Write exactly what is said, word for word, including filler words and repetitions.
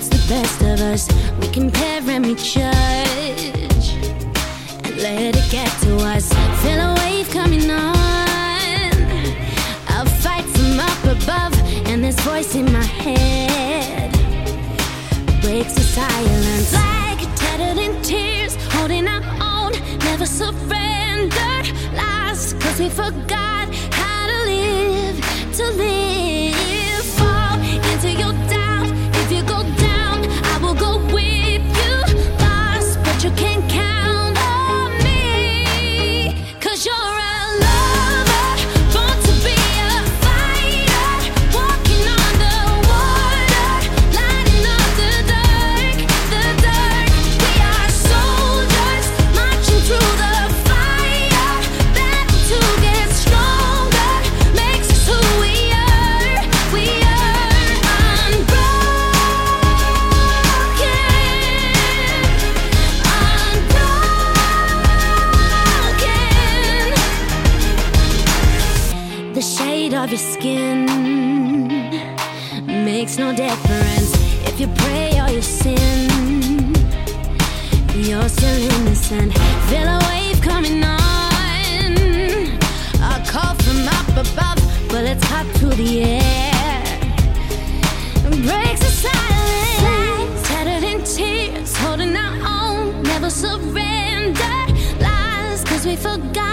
the best of us. We compare and we judge and let it get to us. Feel a wave coming on. I'll fight from up above, and this voice in my head breaks the silence. Like tattered in tears, holding our own, never surrendered. Lost cause we forgot how to live, to live. Fall into your doubt. If you go down, I will go with you. Lost, but you can't count on me, cause you're a lover, born to be a fighter, walking on the water, lighting up the dark, the dark. We are soldiers, marching through the fire, battle to get stronger, makes us who we are, we are unbroken, unbroken. The shade of your skin makes no difference if you pray or you sin. You're still innocent. Feel a wave coming on. A call from up above, bullets hot through the air. Breaks the silence. Tattered in tears, holding our own, never surrendered. Lies, cause we forgot